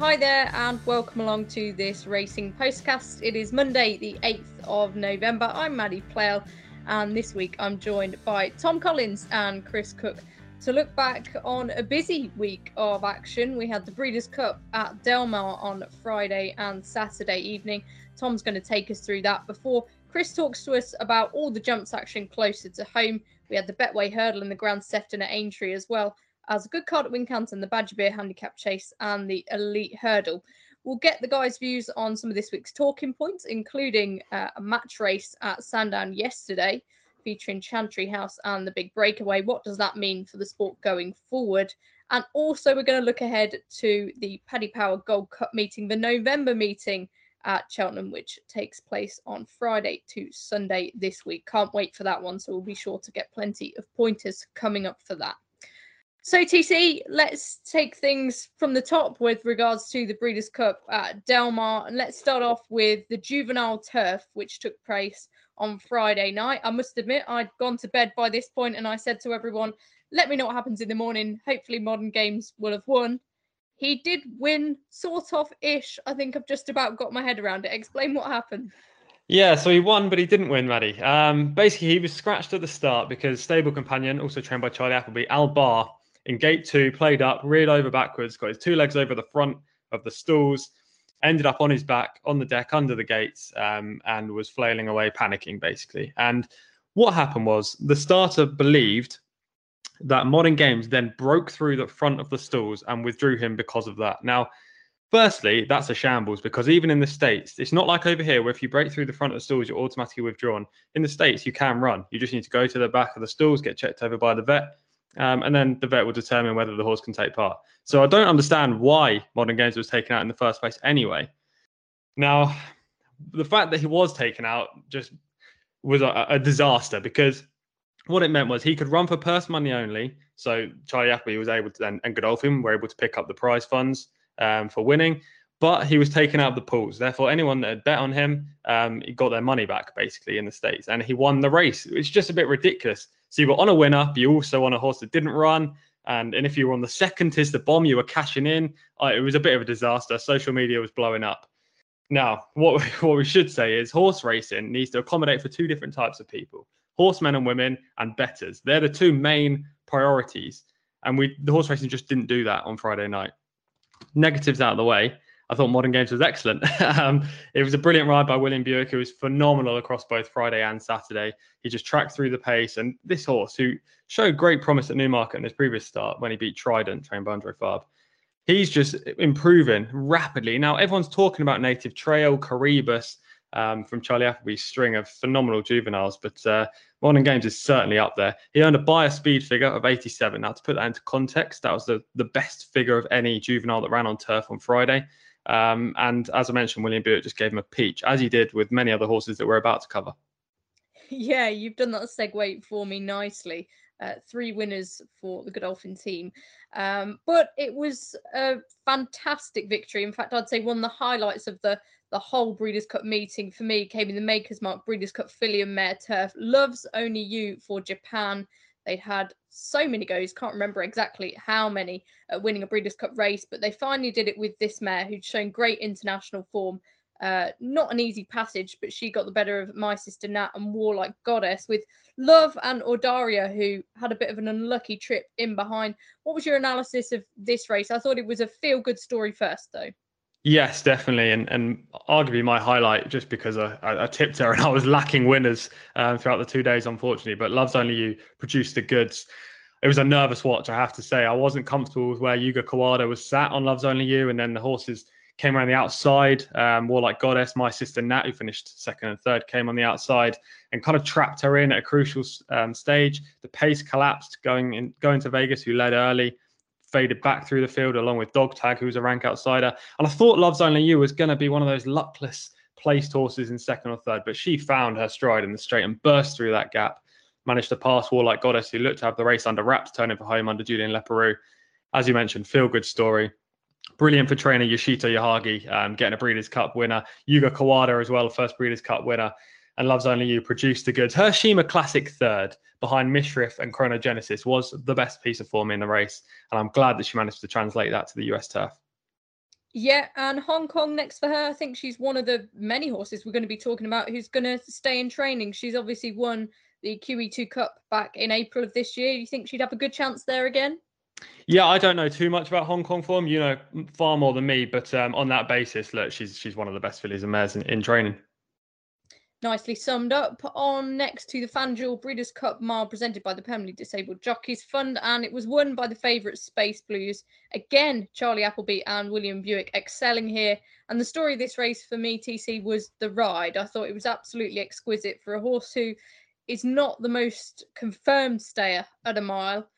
Hi there and welcome along to this racing postcast. It is Monday the 8th of November. I'm Maddie Playle and this week I'm joined by Tom Collins and Chris Cook to look back on a busy week of action. We had the Breeders' Cup at Del Mar on Friday and Saturday evening. Tom's going to take us through that before Chris talks to us about all the jumps action closer to home. We had the Betway Hurdle and the Grand Sefton at Aintree as well as a good card at Wincanton, the Badger Beer Handicap Chase and the Elite Hurdle. We'll get the guys' views on some of this week's talking points, including a match race at Sandown yesterday, featuring Chantry House and the Big Breakaway. What does that mean for the sport going forward? And also we're going to look ahead to the Paddy Power Gold Cup meeting, the November meeting at Cheltenham, which takes place on Friday to Sunday this week. Can't wait for that one, so we'll be sure to get plenty of pointers coming up for that. So, TC, let's take things from the top with regards to the Breeders' Cup at Del Mar. And let's start off with the juvenile turf, which took place on Friday night. I must admit, I'd gone to bed by this point and I said to everyone, let me know what happens in the morning. Hopefully Modern Games will have won. He did win, sort of-ish. I think I've just about got my head around it. Explain what happened. Yeah, so he won, but he didn't win, Maddie. Basically, he was scratched at the start because stable companion, also trained by Charlie Appleby, Al Bar, in gate 2, played up, reared over backwards, got his 2 legs over the front of the stalls, ended up on his back on the deck under the gates, and was flailing away, panicking, basically. And what happened was the starter believed that Modern Games then broke through the front of the stalls and withdrew him because of that. Now, firstly, that's a shambles because even in the States, it's not like over here where if you break through the front of the stalls, you're automatically withdrawn. In the States, you can run. You just need to go to the back of the stalls, get checked over by the vet, and then the vet will determine whether the horse can take part. So I don't understand why Modern Games was taken out in the first place anyway. Now, the fact that he was taken out just was a disaster because what it meant was he could run for purse money only. So Charlie Appleby was able to, and Godolphin were able to pick up the prize funds for winning, but he was taken out of the pools. Therefore, anyone that had bet on him, he got their money back basically in the States, and he won the race. It's just a bit ridiculous. So you were on a winner, but you also on a horse that didn't run, and if you were on the second tis the bomb, you were cashing in. It was a bit of a disaster. Social media was blowing up. Now, what we should say is horse racing needs to accommodate for 2 different types of people: horsemen and women, and bettors. They're the 2 main priorities, and the horse racing just didn't do that on Friday night. Negatives out of the way, I thought Modern Games was excellent. It was a brilliant ride by William Buick, who was phenomenal across both Friday and Saturday. He just tracked through the pace, and this horse, who showed great promise at Newmarket in his previous start when he beat Trident, trained by Andre Fabre, he's just improving rapidly. Now, everyone's talking about Native Trail, Caribus, from Charlie Appleby's string of phenomenal juveniles, but Modern Games is certainly up there. He earned a buyer speed figure of 87. Now, to put that into context, that was the best figure of any juvenile that ran on turf on Friday. And as I mentioned, William Buick just gave him a peach, as he did with many other horses that we're about to cover. Yeah, you've done that segue for me nicely. 3 winners for the Godolphin team. But it was a fantastic victory. In fact, I'd say one of the highlights of the whole Breeders' Cup meeting for me came in the Maker's Mark Breeders' Cup Filly and Mare Turf. Loves Only You for Japan. They'd had so many goes, can't remember exactly how many, winning a Breeders' Cup race, but they finally did it with this mare who'd shown great international form. Not an easy passage, but she got the better of My Sister Nat and Warlike Goddess, with Love and Audaria, who had a bit of an unlucky trip in behind. What was your analysis of this race? I thought it was a feel-good story first, though. Yes, definitely. And arguably my highlight, just because I tipped her and I was lacking winners throughout the 2 days, unfortunately. But Loves Only You produced the goods. It was a nervous watch, I have to say. I wasn't comfortable with where Yuga Kawada was sat on Loves Only You. And then the horses came around the outside. Warlike Goddess, My Sister Nat, who finished second and third, came on the outside and kind of trapped her in at a crucial stage. The pace collapsed going to Vegas, who led early. Faded back through the field along with Dog Tag, who was a rank outsider. And I thought Loves Only You was going to be one of those luckless placed horses in second or third, but she found her stride in the straight and burst through that gap. Managed to pass Warlike Goddess, who looked to have the race under wraps, turning for home under Julian Leparoux. As you mentioned, feel-good story. Brilliant for trainer Yoshito Yahagi, getting a Breeders' Cup winner. Yuga Kawada as well, first Breeders' Cup winner. And Loves Only You produced the goods. Hiroshima Classic third, behind Mishriff and Chronogenesis, was the best piece of form in the race. And I'm glad that she managed to translate that to the US turf. Yeah, and Hong Kong next for her. I think she's one of the many horses we're going to be talking about who's going to stay in training. She's obviously won the QE2 Cup back in April of this year. You think she'd have a good chance there again? Yeah, I don't know too much about Hong Kong form. You know far more than me, but on that basis, look, she's one of the best fillies and mares in training. Nicely summed up. On next to the FanDuel Breeders' Cup Mile presented by the Permanently Disabled Jockeys Fund, and it was won by the favourite Space Blues. Again, Charlie Appleby and William Buick excelling here. And the story of this race for me, TC, was the ride. I thought it was absolutely exquisite for a horse who is not the most confirmed stayer at a mile.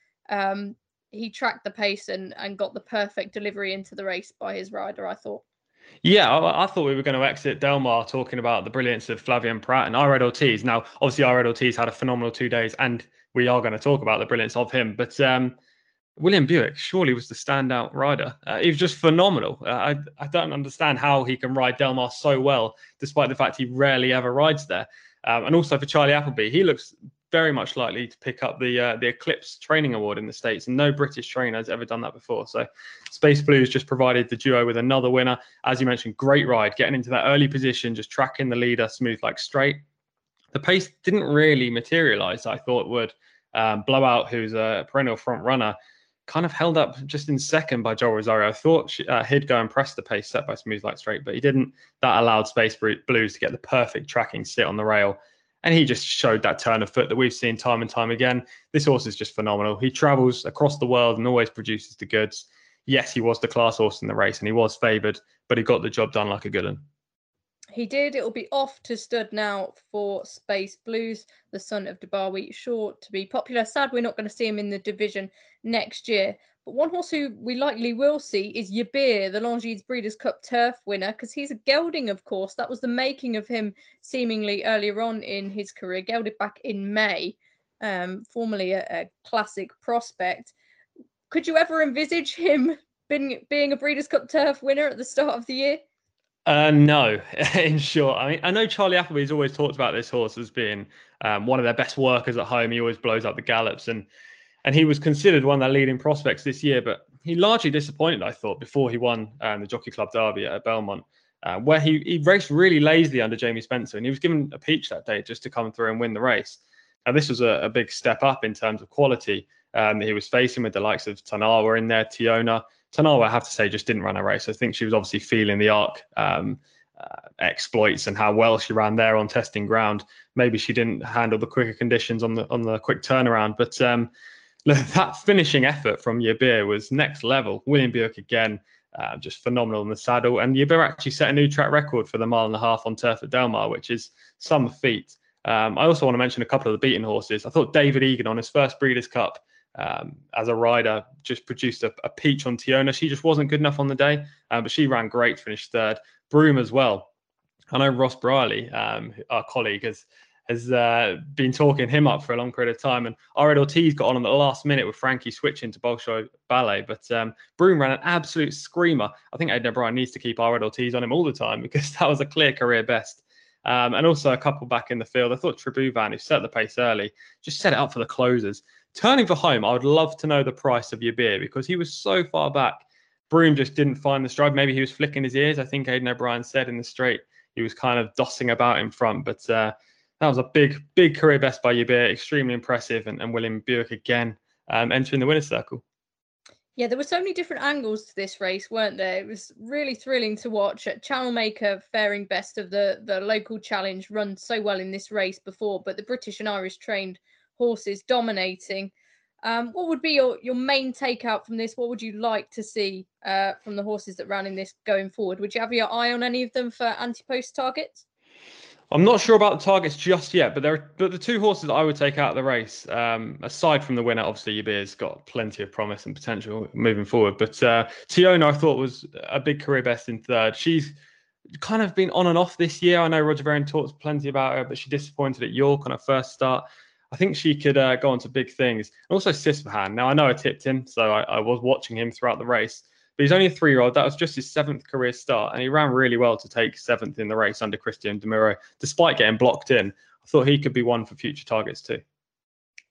He tracked the pace and got the perfect delivery into the race by his rider, I thought. Yeah, I thought we were going to exit Del Mar talking about the brilliance of Flavien Prat and Irad Ortiz. Now, obviously, Irad Ortiz had a phenomenal 2 days, and we are going to talk about the brilliance of him. But William Buick surely was the standout rider. He was just phenomenal. I don't understand how he can ride Del Mar so well, despite the fact he rarely ever rides there. And also for Charlie Appleby, he looks very much likely to pick up the Eclipse Training Award in the States, and no British trainer has ever done that before. So Space Blues just provided the duo with another winner. As you mentioned, great ride, getting into that early position, just tracking the leader smooth like straight. The pace didn't really materialise, I thought it would. Blowout, who's a perennial front runner, kind of held up just in second by Joel Rosario. I thought he'd go and press the pace set by Smooth Like Straight, but he didn't. That allowed Space Blues to get the perfect tracking sit on the rail. And he just showed that turn of foot that we've seen time and time again. This horse is just phenomenal. He travels across the world and always produces the goods. Yes, he was the class horse in the race and he was favoured, but he got the job done like a good one. He did. It'll be off to stud now for Space Blues, the son of Debarwi, sure to be popular. Sad we're not going to see him in the division next year. But one horse who we likely will see is Yabir, the Longines Breeders' Cup Turf winner, because he's a gelding, of course. That was the making of him seemingly earlier on in his career, gelded back in May, formerly a classic prospect. Could you ever envisage him being a Breeders' Cup Turf winner at the start of the year? No, in short. I mean, I know Charlie Appleby's always talked about this horse as being one of their best workers at home. He always blows up the gallops, and he was considered one of their leading prospects this year. But he largely disappointed, I thought, before he won the Jockey Club Derby at Belmont, where he raced really lazily under Jamie Spencer, and he was given a peach that day just to come through and win the race. Now, this was a big step up in terms of quality. He was facing with the likes of Tanawa in there, Tiona. Tanawa, I have to say, just didn't run a race. I think she was obviously feeling the ARC exploits and how well she ran there on testing ground. Maybe she didn't handle the quicker conditions on the quick turnaround. But that finishing effort from Yabir was next level. William Buick again, just phenomenal in the saddle. And Yabir actually set a new track record for the 1.5 miles on turf at Del Mar, which is some feat. I also want to mention a couple of the beaten horses. I thought David Egan on his first Breeders' Cup as a rider just produced a peach on Tiona. She just wasn't good enough on the day, but she ran great, finished third. Broome as well. I know Ross Brierley, our colleague, has been talking him up for a long period of time, and Irad Ortiz got on at the last minute with Frankie switching to Bolshoi Ballet, but Broome ran an absolute screamer. I think Aidan O'Brien needs to keep Irad Ortiz on him all the time because that was a clear career best. And also a couple back in the field. I thought Tribhuvan, who set the pace early, just set it up for the closers. Turning for home, I would love to know the price of Yabir because he was so far back. Broome just didn't find the stride. Maybe he was flicking his ears. I think Aidan O'Brien said in the straight he was kind of dossing about in front. But that was a big career best by Yabir. Extremely impressive. And William Buick again entering the winner's circle. Yeah, there were so many different angles to this race, weren't there? It was really thrilling to watch. Channel Maker faring best of the local challenge, run so well in this race before, but the British and Irish trained horses dominating. What would be your main takeout from this? What would you like to see from the horses that ran in this going forward? Would you have your eye on any of them for anti-post targets? I'm not sure about the targets just yet, but the two horses that I would take out of the race, aside from the winner, obviously Yabir's got plenty of promise and potential moving forward. But Tiona, I thought, was a big career best in third. She's kind of been on and off this year. I know Roger Varian talks plenty about her, but she disappointed at York on her first start. I think she could go on to big things. And also Sisfahan. Now, I know I tipped him, so I was watching him throughout the race. But he's only a 3-year-old. That was just his 7th career start. And he ran really well to take 7th in the race under Christian De Muro, despite getting blocked in. I thought he could be one for future targets too.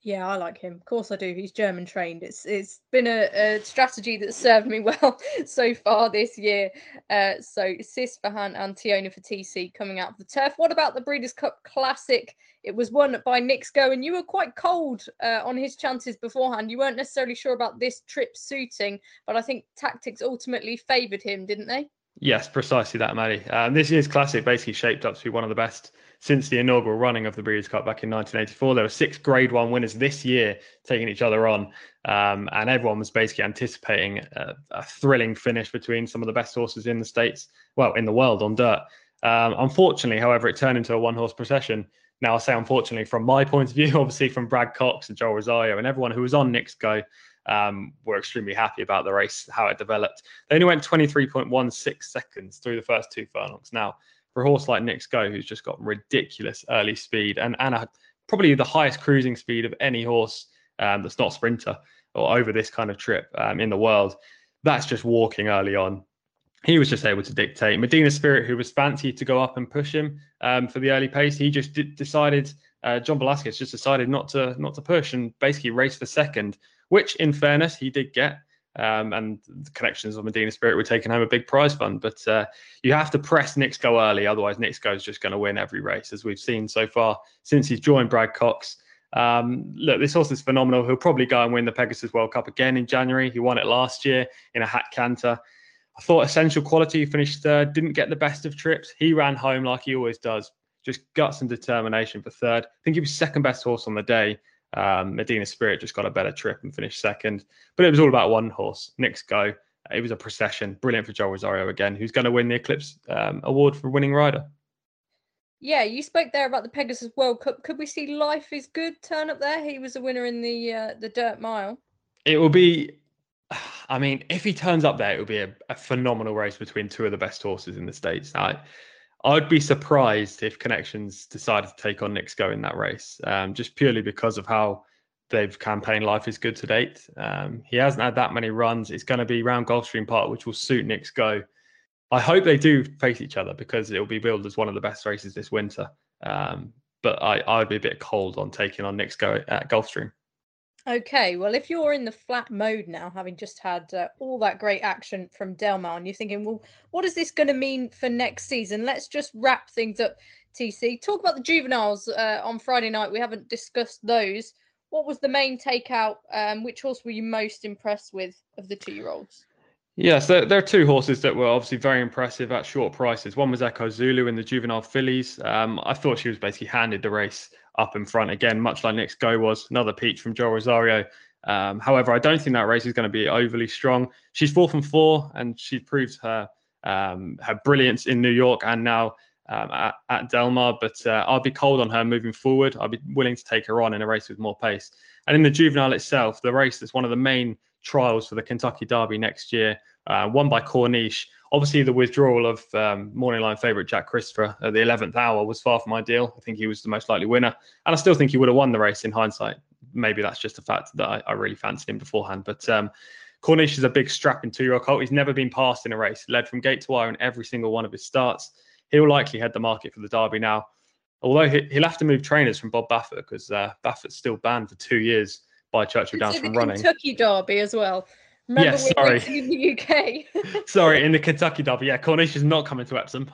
Yeah, I like him. Of course I do. He's German trained. It's been a strategy that's served me well so far this year. So Sis Fahan and Tiona for TC coming out of the turf. What about the Breeders' Cup Classic? It was won by Nick's Go, and you were quite cold on his chances beforehand. You weren't necessarily sure about this trip suiting, but I think tactics ultimately favoured him, didn't they? Yes, precisely that, Maddie. This year's Classic basically shaped up to be one of the best since the inaugural running of the Breeders' Cup back in 1984. There were 6 Grade 1 winners this year taking each other on, and everyone was basically anticipating a thrilling finish between some of the best horses in the States, well, in the world on dirt. Unfortunately, however, it turned into a one-horse procession. Now, I say unfortunately from my point of view, obviously from Brad Cox and Joel Rosario and everyone who was on Nick's Go, were extremely happy about the race, how it developed. They only went 23.16 seconds through the first 2 furlongs. Now, for a horse like Nick's Go, who's just got ridiculous early speed and probably the highest cruising speed of any horse that's not sprinter or over this kind of trip in the world, that's just walking early on. He was just able to dictate. Medina Spirit, who was fancied to go up and push him for the early pace, he just decided. John Velasquez just decided not to push and basically race for second, which, in fairness, he did get. And the connections of Medina Spirit were taking home a big prize fund. But you have to press Nick's Go early, otherwise Nick's Go is just going to win every race, as we've seen so far since he's joined Brad Cox. Look, this horse is phenomenal. He'll probably go and win the Pegasus World Cup again in January. He won it last year in a hat canter. I thought Essential Quality finished third, didn't get the best of trips. He ran home like he always does. Just guts and determination for third. I think he was second best horse on the day. Medina Spirit just got a better trip and finished second. But it was all about one horse, Nick's Go. It was a procession. Brilliant for Joel Rosario again, who's going to win the Eclipse Award for winning rider. Yeah, you spoke there about the Pegasus World Cup. Could we see Life is Good turn up there? He was a winner in the Dirt Mile. It will be... I mean, if he turns up there, it will be a phenomenal race between 2 of the best horses in the States. I'd be surprised if Connections decided to take on Nick's Go in that race, just purely because of how they've campaigned Life is Good to date. He hasn't had that many runs. It's going to be round Gulfstream Park, which will suit Nick's Go. I hope they do face each other because it will be billed as one of the best races this winter. But I'd be a bit cold on taking on Nick's Go at Gulfstream. Okay, well, if you're in the flat mode now, having just had all that great action from Del Mar, and you're thinking, well, what is this going to mean for next season? Let's just wrap things up, TC. Talk about the juveniles on Friday night. We haven't discussed those. What was the main takeout? Which horse were you most impressed with of the 2-year-olds? Yes, there are 2 horses that were obviously very impressive at short prices. One was Echo Zulu in the juvenile fillies. I thought she was basically handed the race up in front again, much like Nick's Go was. Another peach from Joel Rosario. However, I don't think that race is going to be overly strong. She's 4 from 4, and she proved her brilliance in New York and now at Del Mar. But I'll be cold on her moving forward. I'll be willing to take her on in a race with more pace. And in the juvenile itself, the race that's one of the main trials for the Kentucky Derby next year, won by Corniche. Obviously, the withdrawal of morning line favourite Jack Christopher at the 11th hour was far from ideal. I think he was the most likely winner. And I still think he would have won the race in hindsight. Maybe that's just the fact that I really fancied him beforehand. But Corniche is a big strapping 2-year-old colt. He's never been passed in a race, led from gate to wire in every single one of his starts. He'll likely head the market for the Derby now. Although he'll have to move trainers from Bob Baffert because Baffert's still banned for 2 years by Churchill Downs from running. Kentucky Derby as well. Remember, yes, sorry. In the UK. Sorry, in the Kentucky Derby. Yeah, Corniche is not coming to Epsom.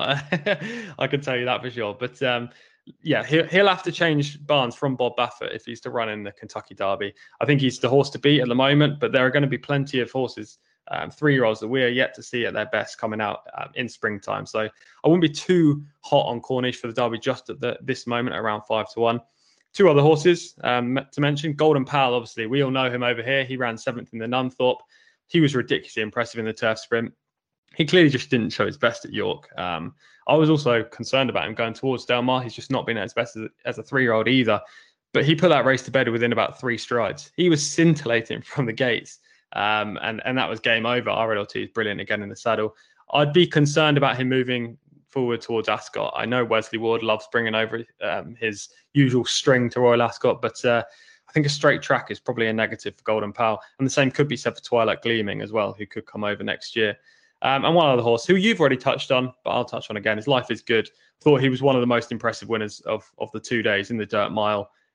I can tell you that for sure. But yeah, he'll have to change Barnes from Bob Baffert if he's to run in the Kentucky Derby. I think he's the horse to beat at the moment, but there are going to be plenty of horses, 3-year-olds that we are yet to see at their best coming out in springtime. So I wouldn't be too hot on Corniche for the Derby just at this moment, around 5-1. 2 other horses to mention. Golden Pal, obviously, we all know him over here. He ran 7th in the Nunthorpe. He was ridiculously impressive in the turf sprint. He clearly just didn't show his best at York. I was also concerned about him going towards Del Mar. He's just not been at his best as a 3-year-old either. But he put that race to bed within about 3 strides. He was scintillating from the gates. And that was game over. RLT is brilliant again in the saddle. I'd be concerned about him moving forward towards Ascot. I know Wesley Ward loves bringing over his usual string to Royal Ascot, but I think a straight track is probably a negative for Golden Pal. And the same could be said for Twilight Gleaming as well, who could come over next year. And one other horse who you've already touched on, but I'll touch on again, is Life is Good. Thought he was one of the most impressive winners of the 2 days in the Dirt Mile.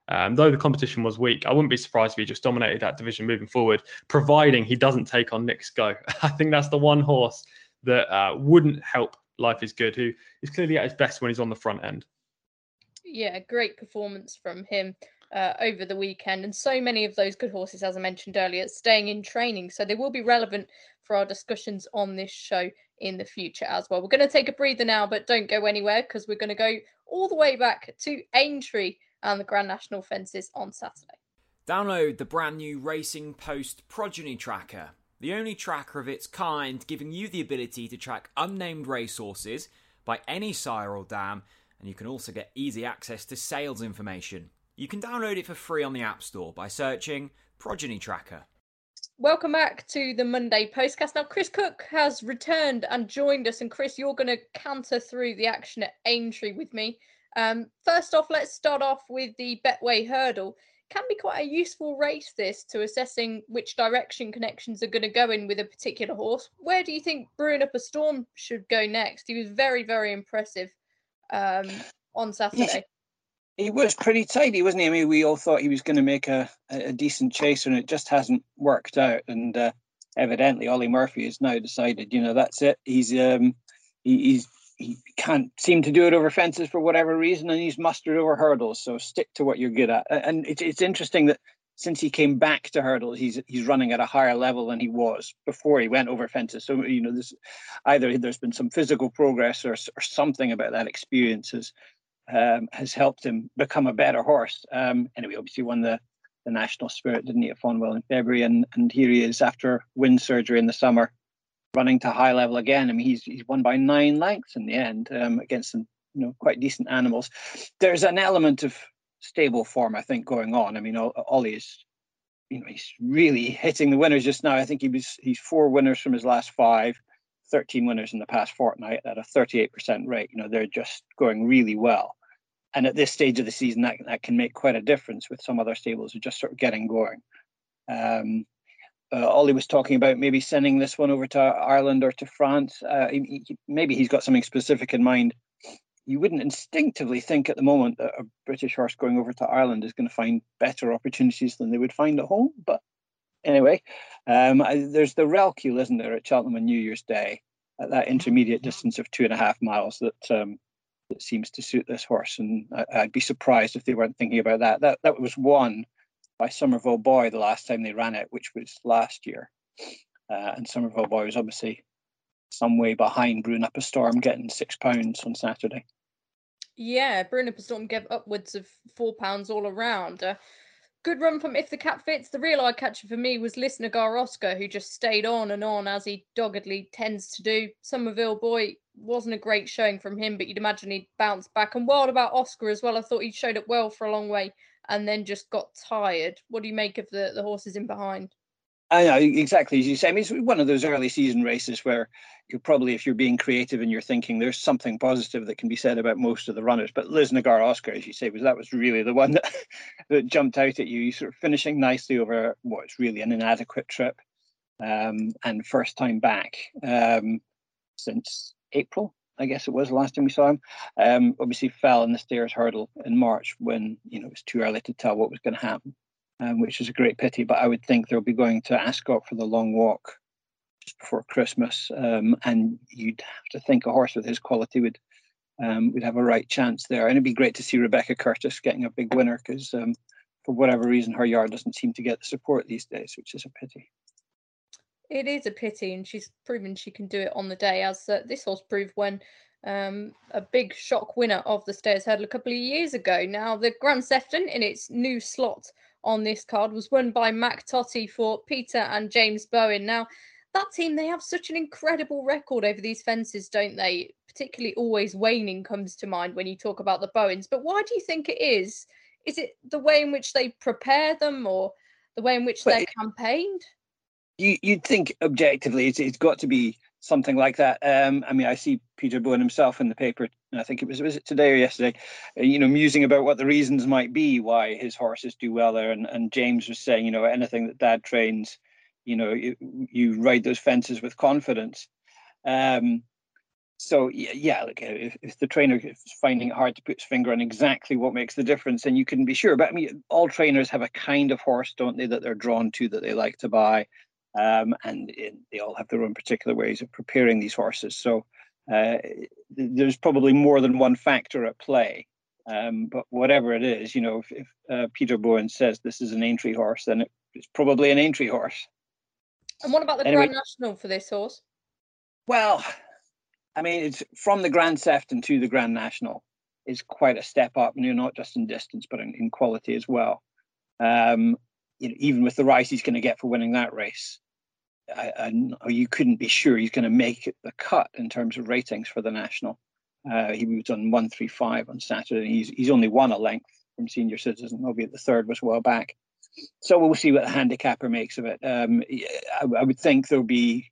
Though the competition was weak, I wouldn't be surprised if he just dominated that division moving forward, providing he doesn't take on Nick Sko. I think that's the one horse that wouldn't help Life is Good, who is clearly at his best when he's on the front end. Yeah, great performance from him over the weekend. And so many of those good horses, as I mentioned earlier, staying in training. So they will be relevant for our discussions on this show in the future as well. We're going to take a breather now, but don't go anywhere because we're going to go all the way back to Aintree and the Grand National Fences on Saturday. Download the brand new Racing Post Progeny Tracker, the only tracker of its kind giving you the ability to track unnamed racehorses by any sire or dam, and you can also get easy access to sales information. You can download it for free on the App Store by searching Progeny Tracker. Welcome back to the Monday Postcast. Now, Chris Cook has returned and joined us. And Chris, you're going to canter through the action at Aintree with me. First off, let's start off with the Betway Hurdle. Can be quite a useful race, this, to assessing which direction connections are going to go in with a particular horse. Where do you think Brewing Up a Storm should go next? He was very, very impressive on Saturday. He was pretty tidy, wasn't he? I mean, we all thought he was going to make a decent chaser, and it just hasn't worked out. And evidently, Ollie Murphy has now decided, that's it. He can't seem to do it over fences for whatever reason, and he's mustered over hurdles. So stick to what you're good at. And it's interesting that since he came back to hurdles, he's running at a higher level than he was before he went over fences. So this either there's been some physical progress or something about that experience has helped him become a better horse. Anyway, obviously won the National Spirit, didn't he, at Fonwell in February, and here he is after wind surgery in the summer, running to high level again. I mean, he's won by 9 lengths in the end against some quite decent animals. There's an element of stable form, I think, going on. I mean, Ollie is, he's really hitting the winners just now. I think he's 4 winners from his last 5, 13 winners in the past fortnight at a 38% rate. They're just going really well. And at this stage of the season, that can make quite a difference with some other stables who are just sort of getting going. Ollie was talking about maybe sending this one over to Ireland or to France. Maybe he's got something specific in mind. You wouldn't instinctively think at the moment that a British horse going over to Ireland is going to find better opportunities than they would find at home. But anyway, there's the Relcule, isn't there, at Cheltenham on New Year's Day, at that intermediate distance of 2.5 miles that seems to suit this horse. And I'd be surprised if they weren't thinking about that. That was won by Somerville Boy the last time they ran it, which was last year. And Somerville Boy was obviously some way behind Brewing Up a Storm, getting £6 on Saturday. Yeah, Brewing Up a Storm gave upwards of £4 all around. Good run from If the Cat Fits. The real eye catcher for me was Listener Oscar, who just stayed on and on, as he doggedly tends to do. Somerville Boy wasn't a great showing from him, but you'd imagine he'd bounce back. And wild about Oscar as well. I thought he showed up well for a long way and then just got tired. What do you make of the horses in behind? I know, exactly as you say. I mean, it's one of those early season races where you probably, if you're being creative and you're thinking, there's something positive that can be said about most of the runners. But Liz Nagar Oscar, as you say, was really the one that jumped out at you. He's sort of finishing nicely over what's really an inadequate trip, and first time back since April, I guess it was the last time we saw him. Obviously fell in the Stayers Hurdle in March when it was too early to tell what was going to happen. Which is a great pity, but I would think they'll be going to Ascot for the long walk just before Christmas, and you'd have to think a horse with his quality would have a right chance there. And it'd be great to see Rebecca Curtis getting a big winner because for whatever reason her yard doesn't seem to get the support these days, which is a pity. It is a pity, and she's proven she can do it on the day, as this horse proved when a big shock winner of the Stayers Hurdle a couple of years ago. Now, the Grand Sefton in its new slot on this card was won by Mac Totty for Peter and James Bowen. Now, that team, they have such an incredible record over these fences, don't they? Particularly Always Waning comes to mind when you talk about the Bowens. But why do you think it is? Is it the way in which they prepare them or the way in which they're campaigned? You'd think objectively it's got to be something like that. I mean, I see Peter Bowen himself in the paper, and I think was it today or yesterday, musing about what the reasons might be why his horses do well there. And James was saying, anything that Dad trains, you ride those fences with confidence. So yeah, like if the trainer is finding it hard to put his finger on exactly what makes the difference, then you couldn't be sure. But I mean, all trainers have a kind of horse, don't they, that they're drawn to, that they like to buy, and they all have their own particular ways of preparing these horses. So there's probably more than one factor at play. But whatever it is, if Peter Bowen says this is an Aintree horse, then it's probably an Aintree horse. And what about the Grand National for this horse? Well, I mean, it's from the Grand Sefton to the Grand National is quite a step up, not just in distance, but in quality as well. Even with the rise he's going to get for winning that race, you couldn't be sure he's going to make the cut in terms of ratings for the National. He was on 135 on Saturday. He's only won a length from Senior Citizen, albeit the third was well back. So we'll see what the handicapper makes of it. I would think there'll be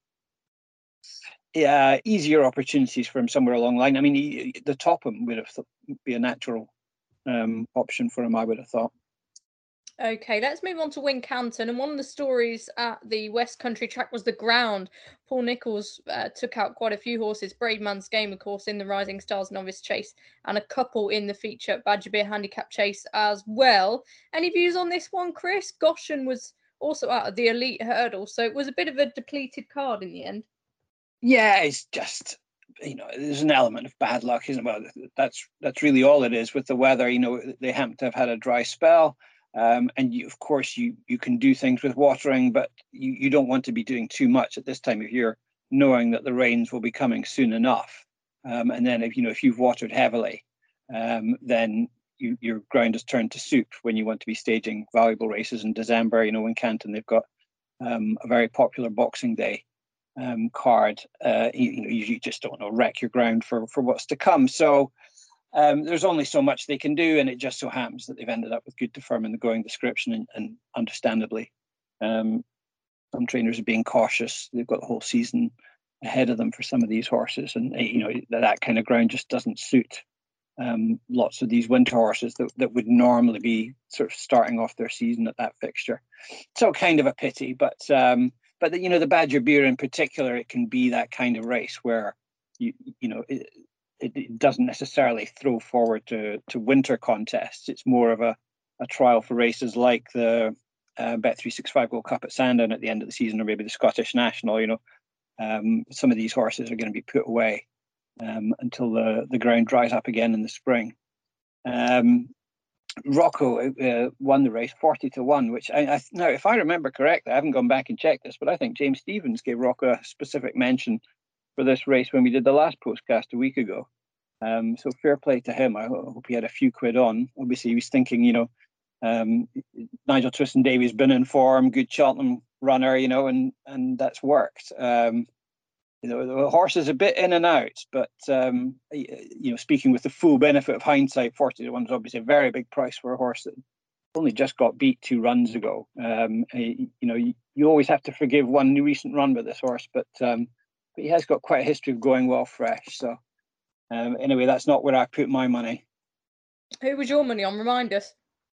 easier opportunities for him somewhere along the line. I mean, the Topham would have be a natural option for him, I would have thought. Okay, let's move on to Wincanton. And one of the stories at the West Country track was the ground. Paul Nicholls took out quite a few horses. Braidman's Game, of course, in the Rising Stars Novice Chase, and a couple in the feature Badger Beer Handicap Chase as well. Any views on this one, Chris? Goshen was also out of the Elite Hurdle, so it was a bit of a depleted card in the end. Yeah, it's just, there's an element of bad luck, isn't it? Well, that's really all it is with the weather. They happen to have had a dry spell. And of course, you can do things with watering, but you don't want to be doing too much at this time of year, knowing that the rains will be coming soon enough. And then if you've watered heavily, then your ground has turned to soup when you want to be staging valuable races in December. Wincanton, they've got a very popular Boxing Day card. You just don't want to wreck your ground for what's to come. So there's only so much they can do, and it just so happens that they've ended up with good to firm in the going description, and understandably, some trainers are being cautious. They've got the whole season ahead of them for some of these horses, and that kind of ground just doesn't suit lots of these winter horses that would normally be sort of starting off their season at that fixture. So kind of a pity, but the Badger Beer in particular, it can be that kind of race where it doesn't necessarily throw forward to winter contests. It's more of a trial for races like the Bet365 Gold Cup at Sandown at the end of the season, or maybe the Scottish National. Some of these horses are going to be put away until the ground dries up again in the spring. Rocco won the race 40-1, which now, if I remember correctly, I haven't gone back and checked this, but I think James Stephens gave Rocco a specific mention for this race when we did the last postcast a week ago. So fair play to him. I hope he had a few quid on. Obviously, he was thinking, Nigel Twiston-Davies been in form, good Cheltenham runner, and that's worked. The horse is a bit in and out, but speaking with the full benefit of hindsight, 40-1 is obviously a very big price for a horse that only just got beat 2 runs ago. You always have to forgive one recent run with this horse, but he has got quite a history of going well fresh. So anyway, that's not where I put my money. Who was your money on? Remind us.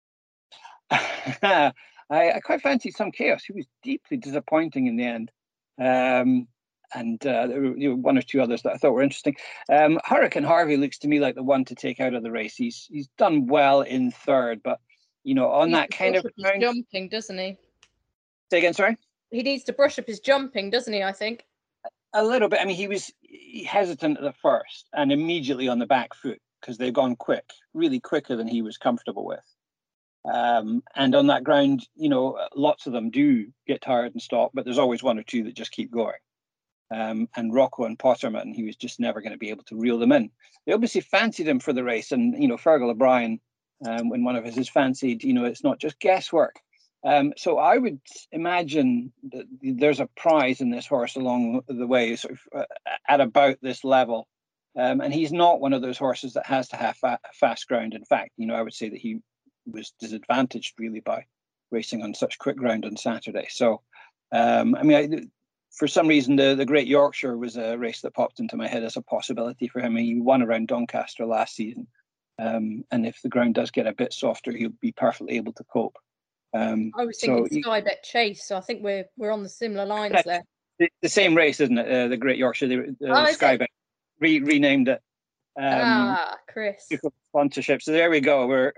I quite fancied Some Chaos. He was deeply disappointing in the end. And there were one or two others that I thought were interesting. Hurricane Harvey looks to me like the one to take out of the race. He's done well in third, but on that kind of ground, jumping, doesn't he? Say again, sorry. He needs to brush up his jumping, doesn't he? I think a little bit. I mean, he was hesitant at the first and immediately on the back foot because they've gone quick, really quicker than he was comfortable with. And on that ground, lots of them do get tired and stop, but there's always one or two that just keep going. And Rocco and Potterman, he was just never going to be able to reel them in. They obviously fancied him for the race, and Fergal O'Brien, when one of his is fancied, it's not just guesswork. So I would imagine that there's a prize in this horse along the way, sort of at about this level. And he's not one of those horses that has to have fast ground. In fact, I would say that he was disadvantaged really by racing on such quick ground on Saturday. So, for some reason, the Great Yorkshire was a race that popped into my head as a possibility for him. He won around Doncaster last season. And if the ground does get a bit softer, he'll be perfectly able to cope. I was thinking Sky Bet Chase, so I think we're on the similar lines there. The same race, isn't it? The Great Yorkshire, the Sky Bet. renamed it. Chris. Sponsorship. So there we go. We're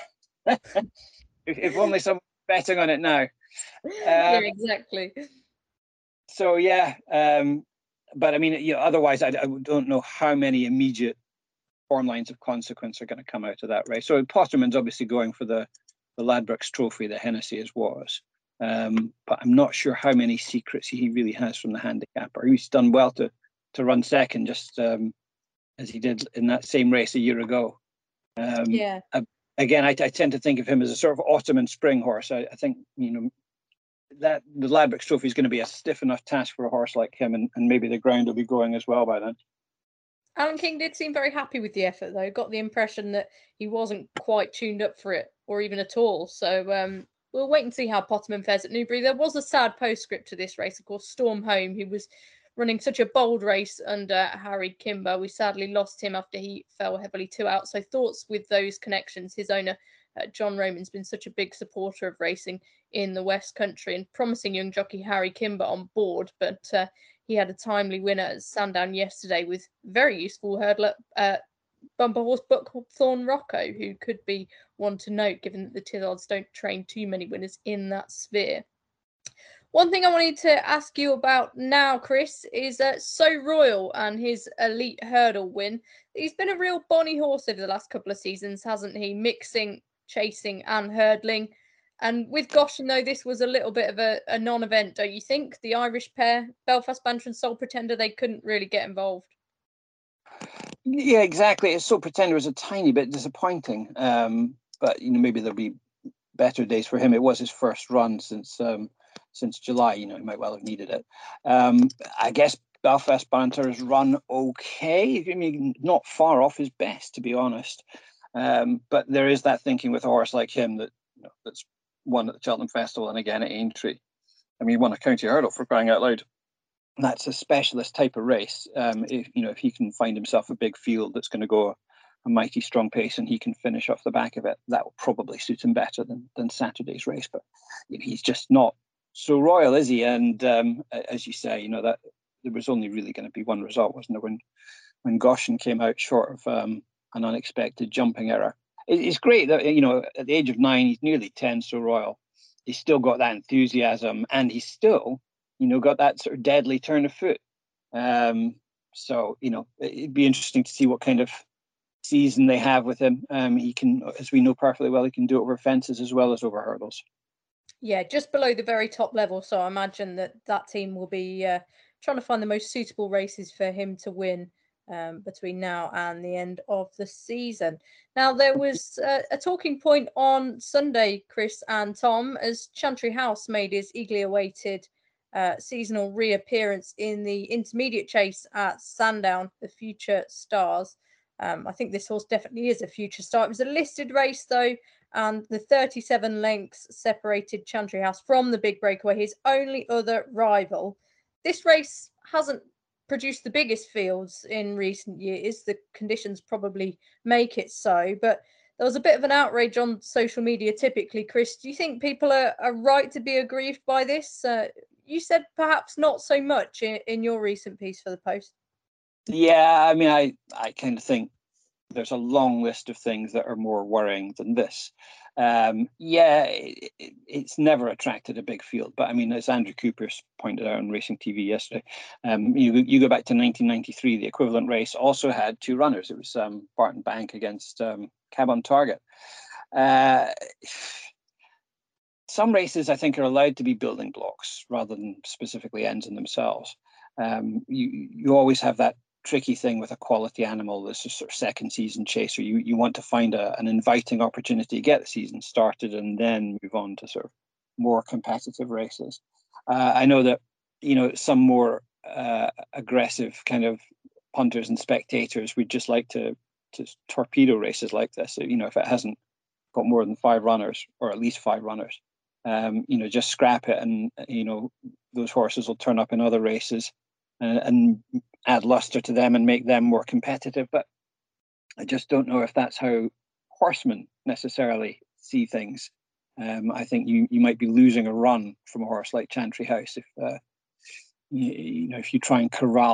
if only someone betting on it now. Yeah, exactly. So yeah, but I mean, otherwise, I don't know how many immediate form lines of consequence are going to come out of that race. So Potterman's obviously going for the Ladbrokes Trophy, the Hennessy as was. But I'm not sure how many secrets he really has from the handicapper. He's done well to run second, just as he did in that same race a year ago. Again, I tend to think of him as a sort of autumn and spring horse. I think, that the Ladbrokes Trophy is going to be a stiff enough task for a horse like him, and maybe the ground will be going as well by then. Alan King did seem very happy with the effort, though. Got the impression that he wasn't quite tuned up for it, or even at all. So we'll wait and see how Potterman fares at Newbury. There was a sad postscript to this race, of course. Storm Home, who was running such a bold race under Harry Kimber. We sadly lost him after he fell heavily 2 out. So thoughts with those connections. His owner, John Roman's been such a big supporter of racing in the West Country, and promising young jockey Harry Kimber on board. But he had a timely winner at Sandown yesterday with very useful hurdler, bumper horse Buckthorn Rocco, who could be one to note given that the Tizards don't train too many winners in that sphere. One thing I wanted to ask you about now, Chris, is So Royal and his elite hurdle win. He's been a real bonny horse over the last couple of seasons, hasn't he? Mixing, chasing and hurdling. And with Goshen, though, this was a little bit of a non-event, don't you think? The Irish pair, Belfast Banter and Soul Pretender, they couldn't really get involved. Yeah, exactly. Soul Pretender was a tiny bit disappointing. But, maybe there'll be better days for him. It was his first run since July. He might well have needed it. I guess Belfast Banter has run okay. I mean, not far off his best, to be honest. But there is that thinking with a horse like him that that's won at the Cheltenham Festival and again at Aintree. I mean, he won a county hurdle, for crying out loud. That's a specialist type of race. If he can find himself a big field that's going to go a mighty strong pace and he can finish off the back of it, that will probably suit him better than Saturday's race. But he's just not so royal, is he? And as you say, that there was only really going to be one result, wasn't there? When Goshen came out short of an unexpected jumping error. It's great that at the age of 9, he's nearly 10, So Royal. He's still got that enthusiasm, and he's still got that sort of deadly turn of foot. So it'd be interesting to see what kind of season they have with him. He can, as we know perfectly well, he can do it over fences as well as over hurdles. Yeah, just below the very top level. So I imagine that team will be trying to find the most suitable races for him to win between now and the end of the season. Now, there was a talking point on Sunday, Chris and Tom, as Chantry House made his eagerly awaited seasonal reappearance in the intermediate chase at Sandown, the Future Stars. I think this horse definitely is a future star. It was a listed race, though, and the 37 lengths separated Chantry House from the big breakaway, his only other rival. This race hasn't produced the biggest fields in recent years. The conditions probably make it so, but there was a bit of an outrage on social media typically. Chris, do you think people are right to be aggrieved by this? You said perhaps not so much in your recent piece for the Post. Yeah, I mean, I kind of think there's a long list of things that are more worrying than this. It's never attracted a big field, but I mean, as Andrew Cooper pointed out on Racing TV yesterday, you go back to 1993, the equivalent race also had 2 runners. It was Barton Bank against Cab on Target. Some races, I think, are allowed to be building blocks rather than specifically ends in themselves. You always have that tricky thing with a quality animal that's a sort of second season chaser. You want to find an inviting opportunity to get the season started and then move on to sort of more competitive races. I know that some more aggressive kind of punters and spectators would just like to torpedo races like this. So, if it hasn't got more than 5 runners, or at least 5 runners, just scrap it, and those horses will turn up in other races and add luster to them and make them more competitive. But I just don't know if that's how horsemen necessarily see things. I think you might be losing a run from a horse like Chantry House if you try and corral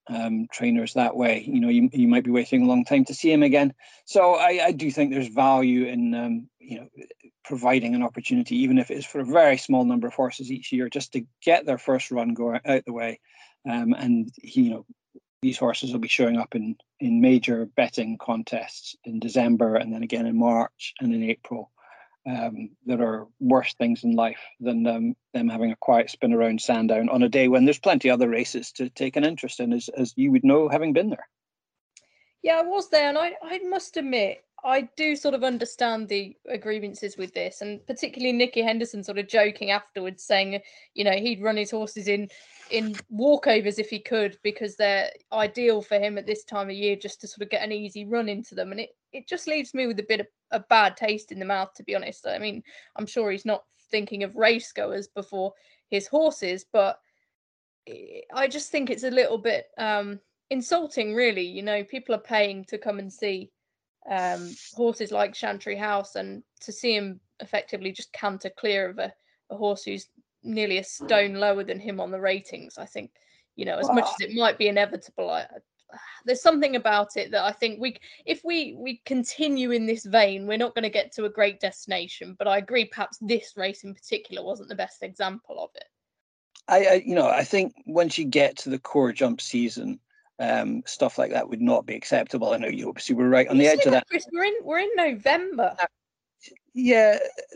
trainers that way. You might be waiting a long time to see him again. So I do think there's value in providing an opportunity, even if it's for a very small number of horses each year, just to get their first run go out the way. And these horses will be showing up in major betting contests in December, and then again in March and in April. That are worse things in life than them having a quiet spin around Sandown on a day when there's plenty other races to take an interest in, as you would know, having been there. Yeah, I was there, and I must admit, I do sort of understand the grievances with this, and particularly Nicky Henderson sort of joking afterwards, saying, he'd run his horses in walkovers if he could, because they're ideal for him at this time of year, just to sort of get an easy run into them. And it just leaves me with a bit of a bad taste in the mouth, to be honest. I mean, I'm sure he's not thinking of race goers before his horses, but I just think it's a little bit insulting, really. People are paying to come and see horses like Chantry House, and to see him effectively just canter clear of a horse who's nearly a stone lower than him on the ratings. I think, as much as it might be inevitable, there's something about it that I think if we continue in this vein, we're not going to get to a great destination. But I agree, perhaps this race in particular wasn't the best example of it. I think once you get to the core jump season, stuff like that would not be acceptable. I know you obviously were right on the edge of that. Chris, we're in November. Yeah,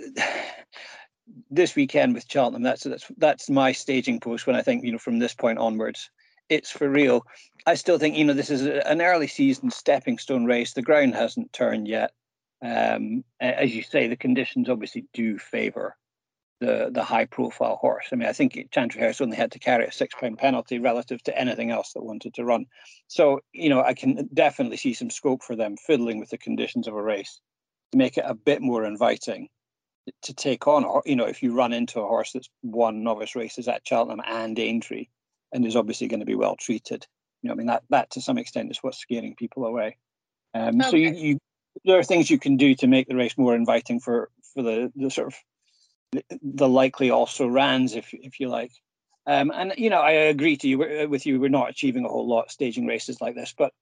this weekend with Cheltenham, that's my staging post. When I think, from this point onwards, it's for real. I still think, this is an early season stepping stone race. The ground hasn't turned yet. As you say, the conditions obviously do favour the high profile horse. I mean, I think Chantry House only had to carry a £6 penalty relative to anything else that wanted to run. So, I can definitely see some scope for them fiddling with the conditions of a race to make it a bit more inviting to take on. Or, if you run into a horse that's won novice races at Cheltenham and Aintree and is obviously going to be well treated, that to some extent is what's scaring people away. Okay. So there are things you can do to make the race more inviting for the sort of the likely also rans, if you like. And I agree with you. We're not achieving a whole lot staging races like this, but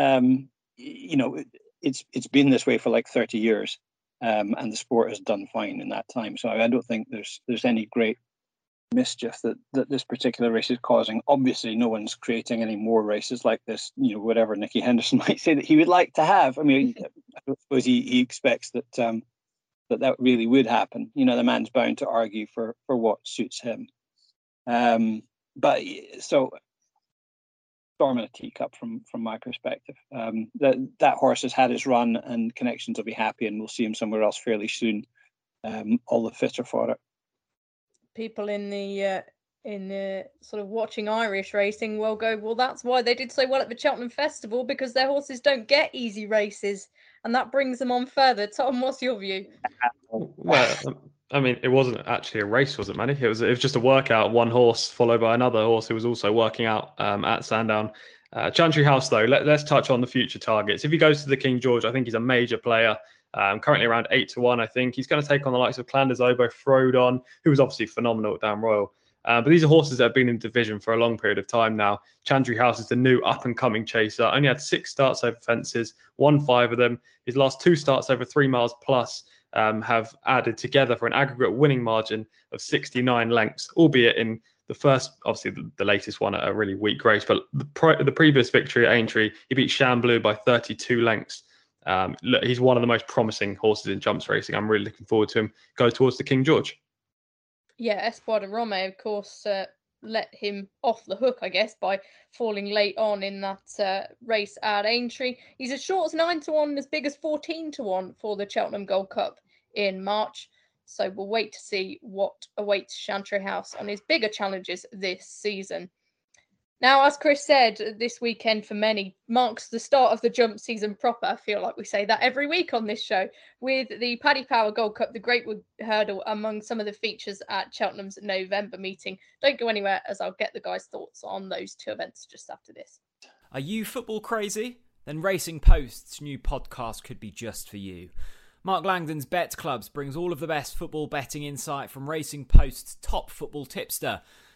it's been this way for like 30 years, and the sport has done fine in that time. So I don't think there's any great mischief that this particular race is causing. Obviously, no one's creating any more races like this. Whatever Nicky Henderson might say that he would like to have. I mean, I don't suppose he expects that that really would happen. The man's bound to argue for what suits him. But so, storm in a teacup from my perspective. That horse has had his run, and Connections will be happy, and we'll see him somewhere else fairly soon. All the fitter for it. People in the sort of watching Irish racing will go, well, that's why they did so well at the Cheltenham Festival, because their horses don't get easy races, and that brings them on further. Tom, what's your view? Well, I mean, it wasn't actually a race, was it, Manny? It was just a workout, one horse followed by another horse who was also working out at Sandown. Chantry House, though, let's touch on the future targets. If he goes to the King George, I think he's a major player. Currently around 8-1, I think. He's going to take on the likes of Clanders Oboe, Frodon, who was obviously phenomenal at Down Royal. But these are horses that have been in division for a long period of time now. Chantry House is the new up-and-coming chaser. Only had 6 starts over fences, won 5 of them. His last 2 starts over 3 miles plus have added together for an aggregate winning margin of 69 lengths, albeit in the first, obviously the latest one at a really weak race. But the previous victory at Aintree, he beat Chamblou by 32 lengths. Look, he's one of the most promising horses in jumps racing. I'm really looking forward to him go towards the King George. Yeah, Espoir de Rome, of course, let him off the hook, I guess, by falling late on in that race at Aintree. He's as short as 9-1, as big as 14-1 for the Cheltenham Gold Cup in March. So we'll wait to see what awaits Chantry House on his bigger challenges this season. Now, as Chris said, this weekend for many marks the start of the jump season proper. I feel like we say that every week on this show, with the Paddy Power Gold Cup, the Great Wood Hurdle, among some of the features at Cheltenham's November meeting. Don't go anywhere, as I'll get the guys' thoughts on those 2 events just after this. Are you football crazy? Then Racing Post's new podcast could be just for you. Mark Langdon's Bet Clubs brings all of the best football betting insight from Racing Post's top football tipster.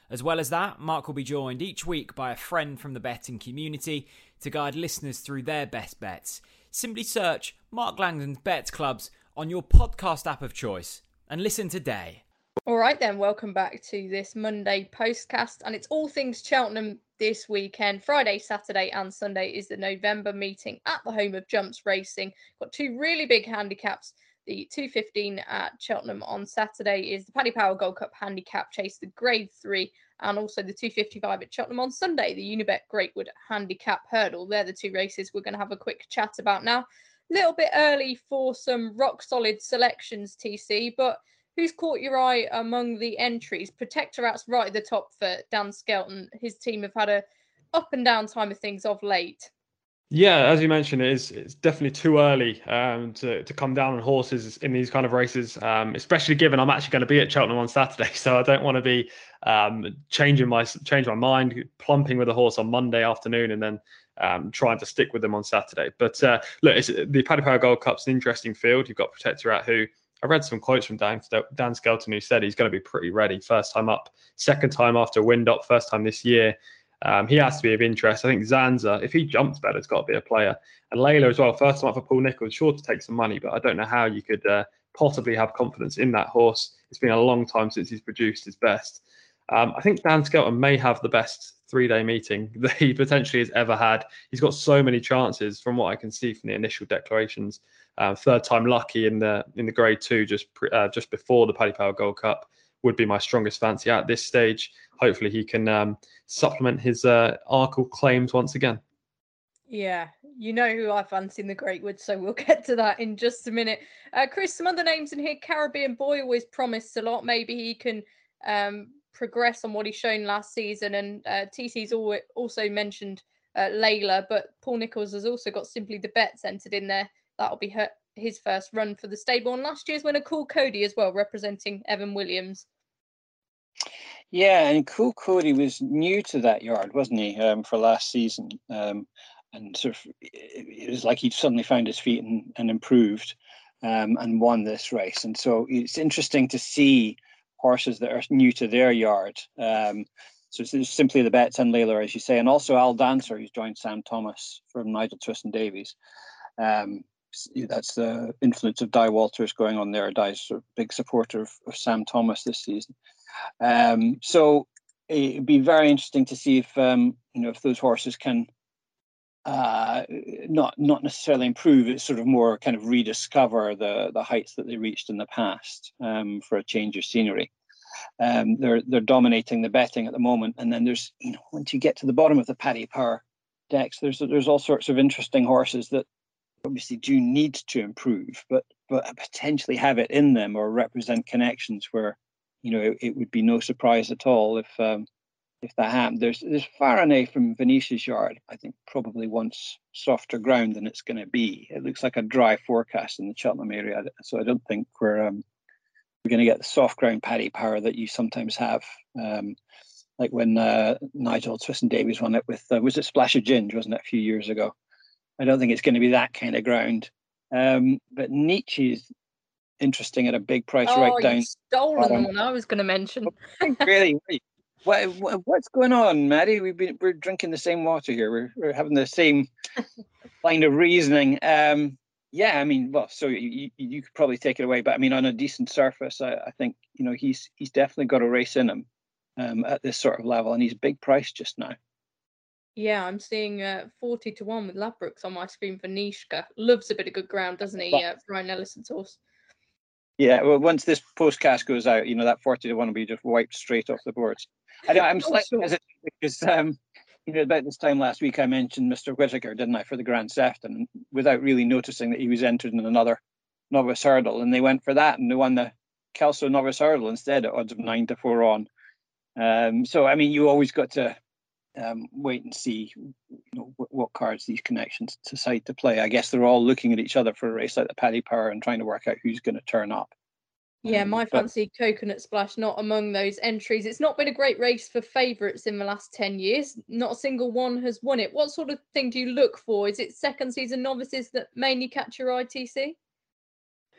As well as that, Mark will be joined each week by a friend from the betting community to guide listeners through their best bets. Simply search Mark Langdon's Bet Clubs on your podcast app of choice and listen today. All right then, welcome back to this Monday postcast, and it's all things Cheltenham this weekend. Friday, Saturday and Sunday is the November meeting at the home of Jumps Racing. Got two really big handicaps. The 2:15 at Cheltenham on Saturday is the Paddy Power Gold Cup handicap chase, the Grade 3, and also the 2:55 at Cheltenham on Sunday, the Unibet Greatwood handicap hurdle. They're the two races we're going to have a quick chat about now. A little bit early for some rock-solid selections, TC, but who's caught your eye among the entries? Protectorat's right at the top for Dan Skelton. His team have had a up and down time of things of late. Yeah, as you mentioned, it's definitely too early to come down on horses in these kind of races, especially given I'm actually going to be at Cheltenham on Saturday, so I don't want to be change my mind, plumping with a horse on Monday afternoon and then trying to stick with them on Saturday. But look, the Paddy Power Gold Cup's an interesting field. You've got Protectorat, who I read some quotes from Dan Skelton, who said he's going to be pretty ready. First time up, second time after a wind up, first time this year. He has to be of interest. I think Zanza, if he jumps better, it's got to be a player. And Layla as well, first time up for Paul Nicholls, sure to take some money, but I don't know how you could possibly have confidence in that horse. It's been a long time since he's produced his best. I think Dan Skelton may have the best 3-day meeting that he potentially has ever had. He's got so many chances from what I can see from the initial declarations. Third time lucky in the Grade 2 just before the Paddy Power Gold Cup would be my strongest fancy at this stage. Hopefully he can supplement his Arkle claims once again. Yeah, you know who I fancy in the Greatwood, so we'll get to that in just a minute. Chris, some other names in here. Caribbean Boy always promised a lot. Maybe he can progress on what he's shown last season. And TC's also mentioned Layla, but Paul Nicholls has also got Simply the Bets entered in there. That'll be his first run for the stable. And last year's winner, Cool Cody, as well, representing Evan Williams. Yeah, and Cool Cody was new to that yard, wasn't he, for last season? And sort of, it was like he'd suddenly found his feet and improved and won this race. And so it's interesting to see horses that are new to their yard. So it's Simply the Bets and Layla, as you say, and also Al Dancer, who's joined Sam Thomas from Nigel Twiston-Davies. That's the influence of Di Walters going on there. Di's a big supporter of Sam Thomas this season. So it'd be very interesting to see if those horses can not necessarily improve. It's sort of more kind of rediscover the heights that they reached in the past for a change of scenery. They're dominating the betting at the moment, and then there's once you get to the bottom of the Paddy Power decks, there's all sorts of interesting horses that obviously do need to improve, but potentially have it in them or represent connections where it would be no surprise at all if that happened. There's Faraday from Venetia's yard. I think probably wants softer ground than it's going to be. It looks like a dry forecast in the Cheltenham area, so I don't think we're going to get the soft ground Paddy Power that you sometimes have. Like when Nigel Twiston-Davies won it with was it Splash of Ginge, wasn't it, a few years ago? I don't think it's going to be that kind of ground. But Nietzsche's interesting at a big price right down. You've stolen the one I was going to mention. Really? What's going on, Maddie? We're drinking the same water here. We're having the same line of reasoning. Yeah, I mean, well, so you could probably take it away, but I mean, on a decent surface, I think he's definitely got a race in him at this sort of level, and he's a big price just now. Yeah, I'm seeing 40-1 with Ladbrokes on my screen for Nishka. Loves a bit of good ground, doesn't he, Ryan Ellison's horse? Yeah, well, once this postcast goes out, that 40-1 will be just wiped straight off the boards. I'm slightly hesitant because, about this time last week, I mentioned Mr. Whittaker, didn't I, for the Grand Sefton, without really noticing that he was entered in another novice hurdle, and they went for that, and they won the Kelso novice hurdle instead at odds of 9-4 on. So, I mean, you always got to wait and see what cards these connections decide to play. I guess they're all looking at each other for a race like the Paddy Power and trying to work out who's going to turn up. Yeah, my fancy Coconut Splash not among those entries. It's not been a great race for favourites in the last 10 years. Not a single one has won it. What sort of thing do you look for? Is it second season novices that mainly catch your eye, TC?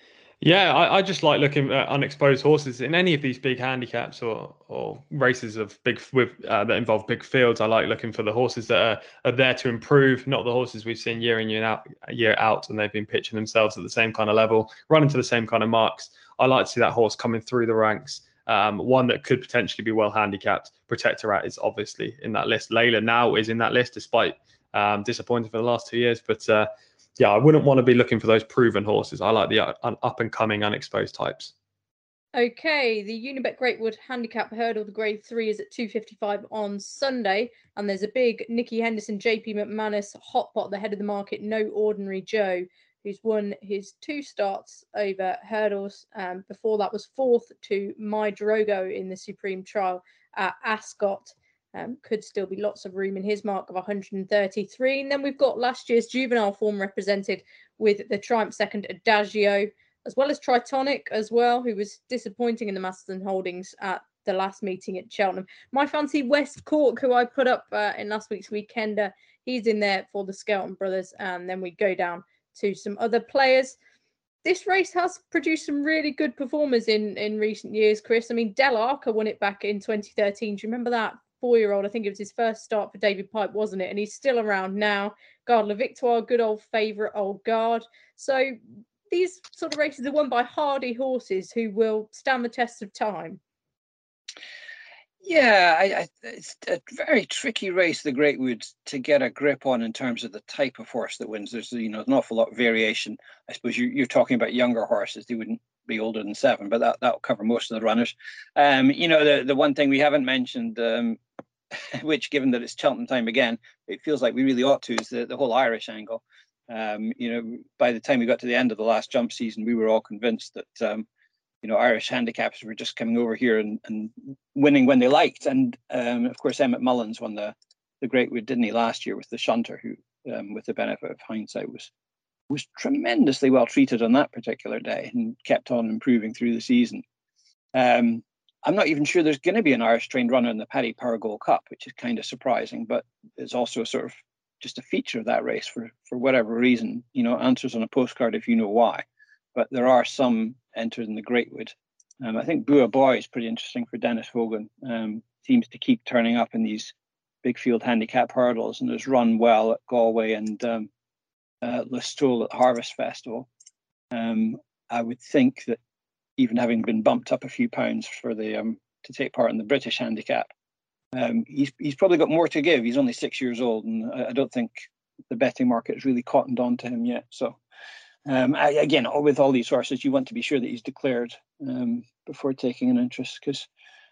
Yeah, I just like looking at unexposed horses in any of these big handicaps or races of that involve big fields. I like looking for the horses that are there to improve, not the horses we've seen year in year out, and they've been pitching themselves at the same kind of level, running to the same kind of marks. I like to see that horse coming through the ranks. One that could potentially be well handicapped. Protectorat is obviously in that list. Layla now is in that list, despite disappointing for the last 2 years, but. Yeah, I wouldn't want to be looking for those proven horses. I like the up and coming unexposed types. Okay, the Unibet Greatwood Handicap Hurdle, the Grade 3 is at 2:55 on Sunday, and there's a big Nicky Henderson, JP McManus hot pot at the head of the market, No Ordinary Joe, who's won his 2 starts over hurdles. Before that was 4th to My Drogo in the Supreme Trial at Ascot. Could still be lots of room in his mark of 133. And then we've got last year's juvenile form represented with the Triumph Second Adagio, as well as Tritonic as well, who was disappointing in the Masterton Holdings at the last meeting at Cheltenham. My fancy West Cork, who I put up in last week's Weekender, he's in there for the Skelton brothers. And then we go down to some other players. This race has produced some really good performers in recent years, Chris. I mean, Del Arca won it back in 2013. Do you remember that? 4-year-old, I think it was his first start for David Pipe, wasn't it? And he's still around now. Garde La Victoire, good old favourite, Old Guard. So these sort of races are won by hardy horses who will stand the test of time. Yeah, it's a very tricky race, the Greatwood, to get a grip on in terms of the type of horse that wins. There's an awful lot of variation. I suppose you're talking about younger horses; they wouldn't be older than 7, but that'll cover most of the runners. The one thing we haven't mentioned, which, given that it's Cheltenham time again, it feels like we really ought to, is the whole Irish angle. By the time we got to the end of the last jump season, we were all convinced that Irish handicaps were just coming over here and winning when they liked. And of course, Emmett Mullins won the Greatwood, didn't he, last year with the shunter, who, with the benefit of hindsight, was tremendously well treated on that particular day and kept on improving through the season. I'm not even sure there's going to be an Irish trained runner in the Paddy Power Gold Cup, which is kind of surprising, but it's also sort of just a feature of that race for whatever reason. Answers on a postcard if you know why. But there are some entered in the Greatwood. I think Bua Boy is pretty interesting for Dennis Hogan. Seems to keep turning up in these big field handicap hurdles and has run well at Galway and Listowel at Harvest Festival. I would think that even having been bumped up a few pounds for to take part in the British handicap, he's probably got more to give. He's only 6 years old, and I don't think the betting market has really cottoned on to him yet. So, again, with all these horses, you want to be sure that he's declared before taking an interest, because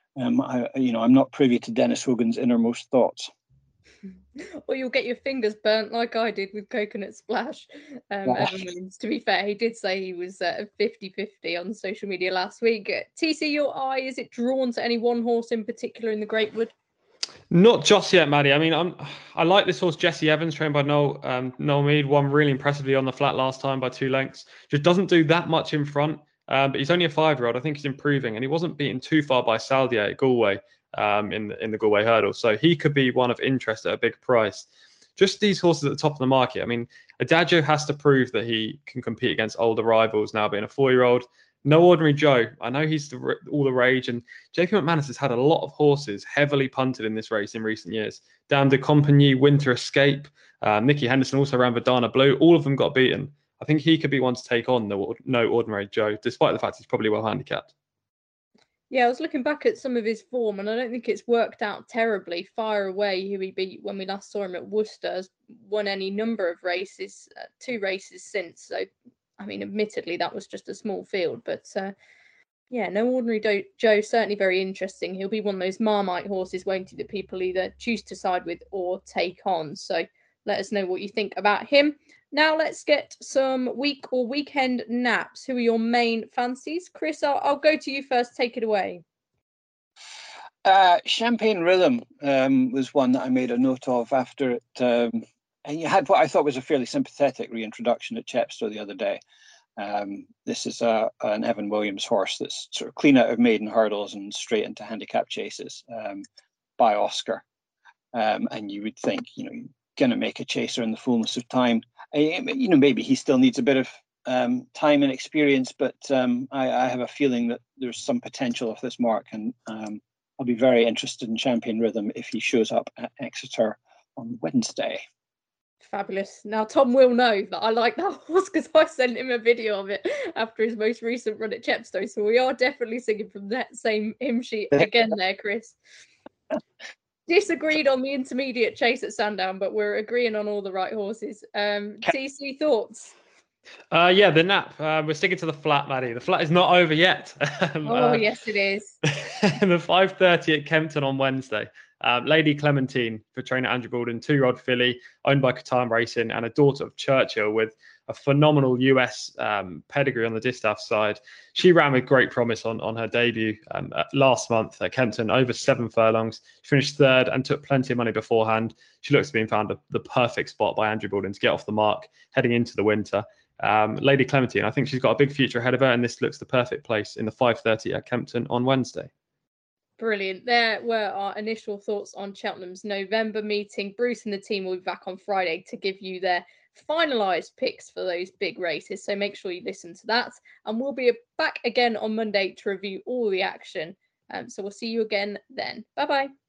I'm not privy to Dennis Hogan's innermost thoughts. Or you'll get your fingers burnt like I did with Coconut Splash. Evan Williams, to be fair, he did say he was 50-50 on social media last week. TC, your eye, is it drawn to any one horse in particular in the Greatwood? Not just yet, Maddie. I mean, I like this horse, Jesse Evans, trained by Noel Mead. Won really impressively on the flat last time by 2 lengths. Just doesn't do that much in front, but he's only a 5-year-old. I think he's improving, and he wasn't beaten too far by Saldier at Galway in the Galway hurdle. So he could be one of interest at a big price. Just these horses at the top of the market. I mean, Adagio has to prove that he can compete against older rivals now being a 4-year-old. No Ordinary Joe. I know he's all the rage, and JP McManus has had a lot of horses heavily punted in this race in recent years. Dame de Compagnie, Winter Escape, Nicky Henderson also ran Verdana Blue. All of them got beaten. I think he could be one to take on No Ordinary Joe, despite the fact he's probably well handicapped. Yeah, I was looking back at some of his form, and I don't think it's worked out terribly. Fire Away, who he beat when we last saw him at Worcester, has won any number of races, 2 races since. So, I mean, admittedly, that was just a small field, but No Ordinary Joe, certainly very interesting. He'll be one of those Marmite horses, won't he, that people either choose to side with or take on. So let us know what you think about him. Now let's get some week or weekend naps. Who are your main fancies? Chris, I'll go to you first. Take it away. Champagne Rhythm was one that I made a note of after it. And you had what I thought was a fairly sympathetic reintroduction at Chepstow the other day. This is an Evan Williams horse that's sort of clean out of maiden hurdles and straight into handicap chases by Oscar. And you would think, you're going to make a chaser in the fullness of time. Maybe he still needs a bit of time and experience, but I have a feeling that there's some potential of this mark, and I'll be very interested in Champion Rhythm if he shows up at Exeter on Wednesday. Fabulous. Now Tom will know that I like that horse because I sent him a video of it after his most recent run at Chepstow. So we are definitely singing from that same hymn sheet again there, Chris. Disagreed on the intermediate chase at Sandown, but we're agreeing on all the right horses. TC, thoughts? Yeah, the nap. We're sticking to the flat, Maddie. The flat is not over yet. Yes, it is. The 5:30 at Kempton on Wednesday. Lady Clementine for trainer Andrew Baldwin, 2-year-old filly owned by Qatar Racing and a daughter of Churchill with a phenomenal US pedigree on the distaff side. She ran with great promise on her debut last month at Kempton, over 7 furlongs. She finished 3rd and took plenty of money beforehand. She looks to be found the perfect spot by Andrew Baldwin to get off the mark heading into the winter. Lady Clementine, I think she's got a big future ahead of her, and this looks the perfect place in the 5:30 at Kempton on Wednesday. Brilliant. There were our initial thoughts on Cheltenham's November meeting. Bruce and the team will be back on Friday to give you their finalised picks for those big races. So make sure you listen to that. And we'll be back again on Monday to review all the action. So we'll see you again then. Bye-bye.